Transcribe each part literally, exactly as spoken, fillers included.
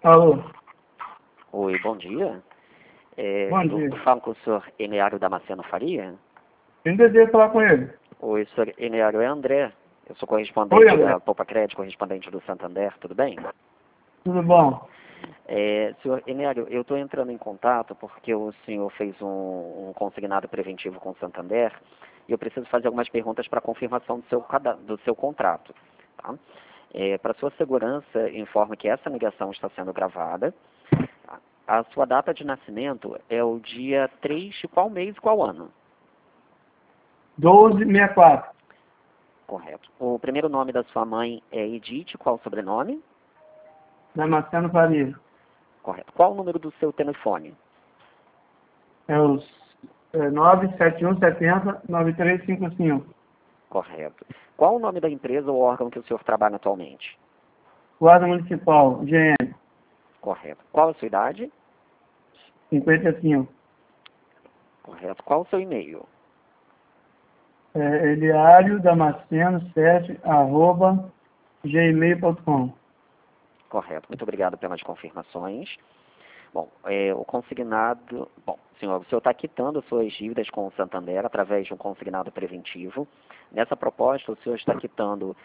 Alô, Oi, bom dia. É, bom eu dia. falo com o senhor Eneário Damasceno Faria. Quem deseja falar com ele? Oi, senhor Eneário, é André. Eu sou Oi, correspondente André. da Poupa Crédito, correspondente do Santander, tudo bem? Tudo bom? É, senhor Eneário, eu estou entrando em contato porque o senhor fez um, um consignado preventivo com o Santander e eu preciso fazer algumas perguntas para confirmação do seu, cada- do seu contrato. Tá? É, para sua segurança, informo que essa ligação está sendo gravada. A sua data de nascimento é o dia três de qual mês e qual ano? doze sessenta e quatro. Correto. O primeiro nome da sua mãe é Edith, qual o sobrenome? Damasceno Faria. Correto. Qual o número do seu telefone? É os é, nove sete um sete zero nove três cinco cinco. Correto. Qual o nome da empresa ou órgão que o senhor trabalha atualmente? Guarda Municipal, G M, Correto. Qual a sua idade? cinquenta e cinco. Correto. Qual o seu e-mail? É, Eliário Damasceno sete arroba gmail ponto com. Correto. Muito obrigado pelas confirmações. Bom, é, o consignado... Bom, senhor, o senhor está quitando suas dívidas com o Santander através de um consignado preventivo. Nessa proposta, o senhor está quitando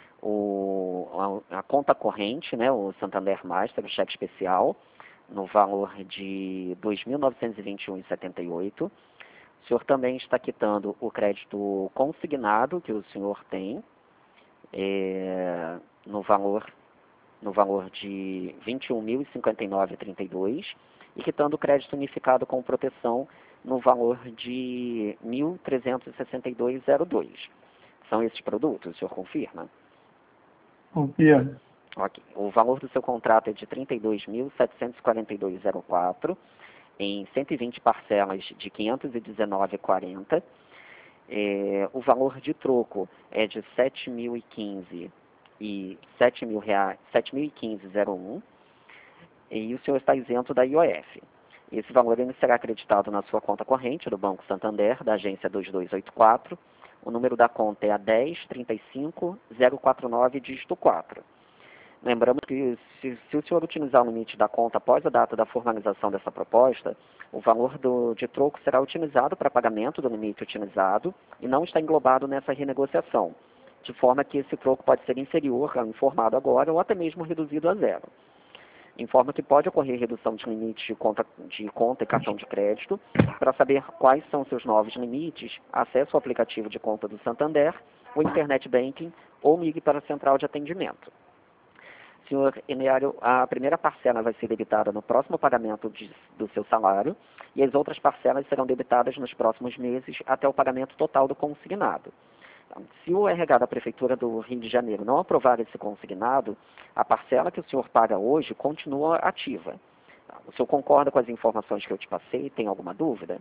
o, a, a conta corrente, né, o Santander Master, o cheque especial, no valor de dois mil novecentos e vinte e um reais e setenta e oito centavos. O senhor também está quitando o crédito consignado que o senhor tem, é, no valor no valor de vinte e um mil e cinquenta e nove reais e trinta e dois centavos e quitando o crédito unificado com proteção no valor de mil trezentos e sessenta e dois reais e zero dois centavos. São esses produtos, o senhor confirma? Confia. Ok. O valor do seu contrato é de trinta e dois mil setecentos e quarenta e dois reais e zero quatro centavos em cento e vinte parcelas de quinhentos e dezenove reais e quarenta centavos. É, o valor de troco é de sete mil e quinze e sete mil reais, sete mil e quinze reais e zero um, e o senhor está isento da I O F. Esse valor ele será acreditado na sua conta corrente do Banco Santander, da agência dois dois oito quatro. O número da conta é a dez trinta e cinco zero quatro nove, dígito quatro. Lembramos que se, se o senhor utilizar o limite da conta após a data da formalização dessa proposta, o valor do, de troco será utilizado para pagamento do limite utilizado e não está englobado nessa renegociação, de forma que esse troco pode ser inferior ao informado agora ou até mesmo reduzido a zero. Informa que pode ocorrer redução de limites de conta, de conta e cartão de crédito. Para saber quais são seus novos limites, acesse o aplicativo de conta do Santander, o Internet Banking ou ligue para a central de atendimento. Senhor Eneário, a primeira parcela vai ser debitada no próximo pagamento de, do seu salário e as outras parcelas serão debitadas nos próximos meses até o pagamento total do consignado. Se o R H da Prefeitura do Rio de Janeiro não aprovar esse consignado, a parcela que o senhor paga hoje continua ativa. O senhor concorda com as informações que eu te passei? Tem alguma dúvida?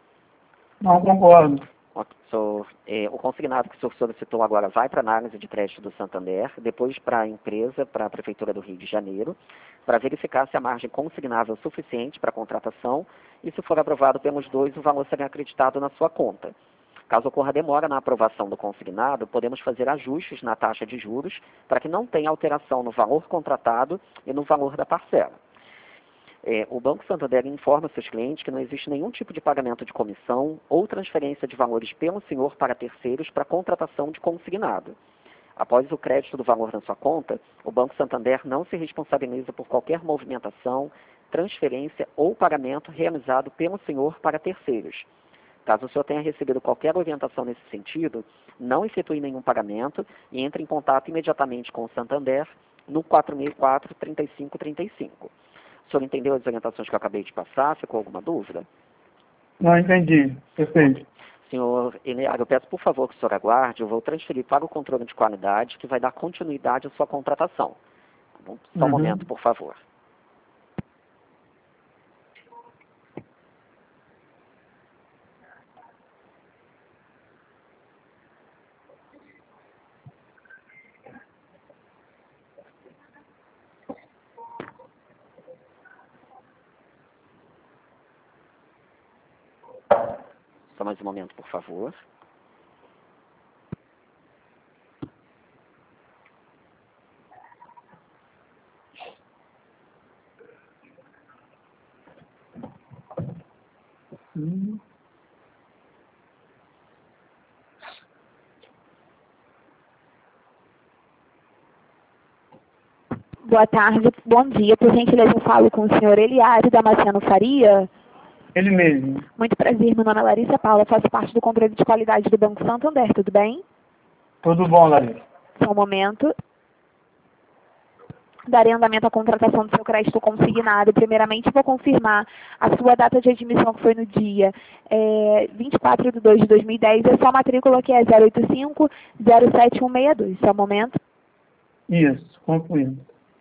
Não concordo. O, senhor, é, o consignado que o senhor solicitou agora vai para a análise de crédito do Santander, depois para a empresa, para a Prefeitura do Rio de Janeiro, para verificar se a margem consignável é suficiente para a contratação e, se for aprovado pelos dois, o valor será acreditado na sua conta. Caso ocorra demora na aprovação do consignado, podemos fazer ajustes na taxa de juros para que não tenha alteração no valor contratado e no valor da parcela. É, o Banco Santander informa seus clientes que não existe nenhum tipo de pagamento de comissão ou transferência de valores pelo senhor para terceiros para contratação de consignado. Após o crédito do valor na sua conta, o Banco Santander não se responsabiliza por qualquer movimentação, transferência ou pagamento realizado pelo senhor para terceiros. Caso o senhor tenha recebido qualquer orientação nesse sentido, não efetue nenhum pagamento e entre em contato imediatamente com o Santander no quatro seis quatro, três cinco três cinco. O senhor entendeu as orientações que eu acabei de passar? Ficou alguma dúvida? Não entendi. Perfeito. Senhor Eneário, eu peço por favor que o senhor aguarde, eu vou transferir para o controle de qualidade que vai dar continuidade à sua contratação. Tá bom? Só um Uhum. momento, por favor. Só mais um momento, por favor. Hum. Boa tarde, bom dia. Por gentileza, eu falo com o senhor Eliário Damasceno Faria. Ele mesmo. Muito prazer, meu nome é Larissa Paula, faço parte do controle de qualidade do Banco Santander, tudo bem? Tudo bom, Larissa? Só um momento. Darei andamento à contratação do seu crédito consignado. Primeiramente, vou confirmar a sua data de admissão, que foi no dia é, vinte e quatro de dois de dois mil e dez. A sua matrícula, que é zero oito cinco zero sete um seis dois. Só um momento. Isso, concluindo.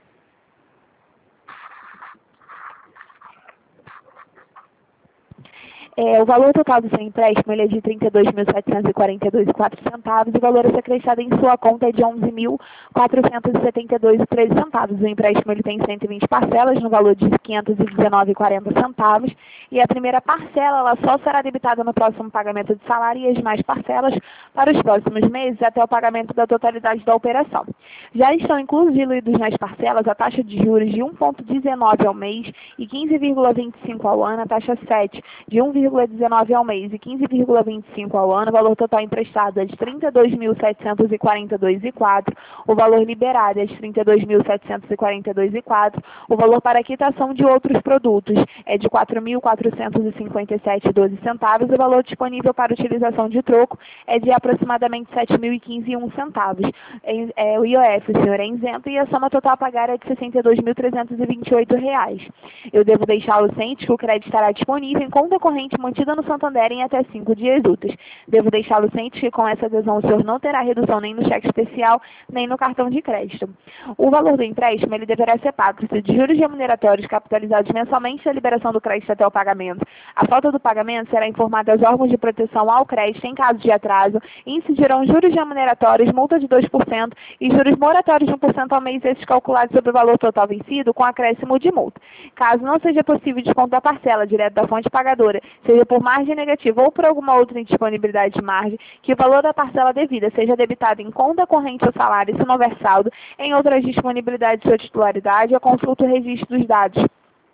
É, o valor total do seu empréstimo ele é de trinta e dois mil setecentos e quarenta e dois reais e quatro centavos. O valor a ser acrescido em sua conta é de onze mil quatrocentos e setenta e dois reais e treze centavos. O empréstimo ele tem cento e vinte parcelas no valor de quinhentos e dezenove reais e quarenta centavos. E a primeira parcela ela só será debitada no próximo pagamento de salário e as demais parcelas para os próximos meses até o pagamento da totalidade da operação. Já estão incluídos nas parcelas a taxa de juros de um vírgula dezenove ao mês e quinze vírgula vinte e cinco ao ano, a taxa sete de um vírgula dezenove ao mês e quinze vírgula vinte e cinco ao ano. O valor total emprestado é de trinta e dois mil setecentos e quarenta e dois reais e quatro centavos. O valor liberado é de trinta e dois mil setecentos e quarenta e dois reais e quatro centavos. O valor para quitação de outros produtos é de quatro mil quatrocentos e cinquenta e sete reais e doze centavos. O valor disponível para utilização de troco é de aproximadamente sete mil e quinze reais e um centavos. É, o I O F, o senhor é isento e a soma total a pagar é de sessenta e dois mil trezentos e vinte e oito reais. Eu devo deixá-lo ciente que o crédito estará disponível em conta corrente mantida no Santander em até cinco dias úteis. Devo deixá-lo ciente que com essa adesão o senhor não terá redução nem no cheque especial, nem no cartão de crédito. O valor do empréstimo ele deverá ser pago de juros remuneratórios capitalizados mensalmente da liberação do crédito até o pagamento. A falta do pagamento será informada aos órgãos de proteção ao crédito em caso de atraso e incidirão juros remuneratórios, multa de dois por cento e juros moratórios de um por cento ao mês, esses calculados sobre o valor total vencido com acréscimo de multa. Caso não seja possível desconto da parcela direto da fonte pagadora, seja por margem negativa ou por alguma outra indisponibilidade de margem, que o valor da parcela devida seja debitado em conta corrente ou salário, se não houver saldo, em outras disponibilidades de sua titularidade, ou consulta o registro dos dados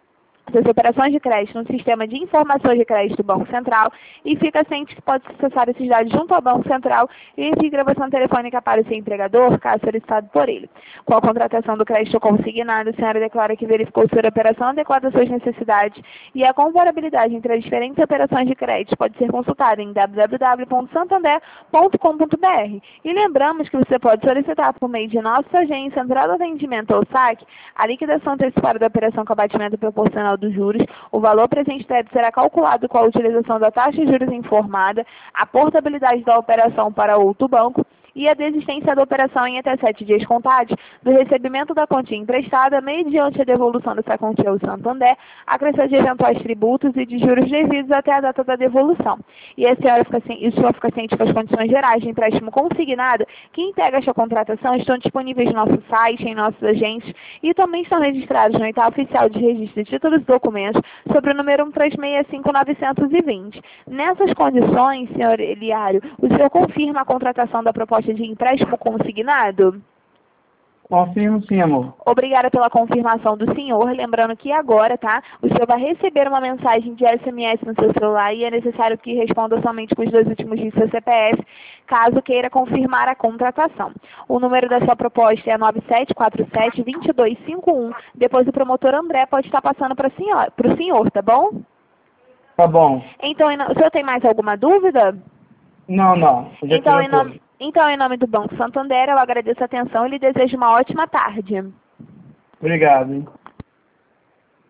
das operações de crédito no sistema de informações de crédito do Banco Central e fica ciente que pode acessar esses dados junto ao Banco Central e de gravação telefônica para o seu empregador, caso solicitado por ele. Com a contratação do crédito consignado, a senhora declara que verificou se a operação adequada às suas necessidades e a comparabilidade entre as diferentes operações de crédito pode ser consultada em w w w ponto santander ponto com ponto b r. E lembramos que você pode solicitar por meio de nossa agência, Central de Atendimento ou S A C, a liquidação antecipada da operação com abatimento proporcional dos juros. O valor presente deve será calculado com a utilização da taxa de juros informada, a portabilidade da operação para outro banco e a desistência da operação em até sete dias contados do recebimento da quantia emprestada, mediante a devolução dessa quantia ao Santander, acrescido de eventuais tributos e de juros devidos até a data da devolução. E a senhora fica, e o senhor fica ciente que as condições gerais de empréstimo consignado que integra esta contratação estão disponíveis no nosso site, em nossos agentes, e também estão registrados no edital oficial de registro de títulos e documentos sobre o número um três seis cinco nove dois zero. Nessas condições, senhor Eliário, o senhor confirma a contratação da proposta de empréstimo consignado? Confirmo sim, amor. Obrigada pela confirmação do senhor. Lembrando que agora, tá? O senhor vai receber uma mensagem de S M S no seu celular e é necessário que responda somente com os dois últimos dígitos do seu C P F, caso queira confirmar a contratação. O número da sua proposta é nove sete quatro sete, dois dois cinco um. Depois o promotor André pode estar passando para o senhor, tá bom? Tá bom. Então, o senhor tem mais alguma dúvida? Não, não. Eu já Então, tirei em nome, tudo. então, em nome do Banco Santander, eu agradeço a atenção e lhe desejo uma ótima tarde. Obrigado, hein?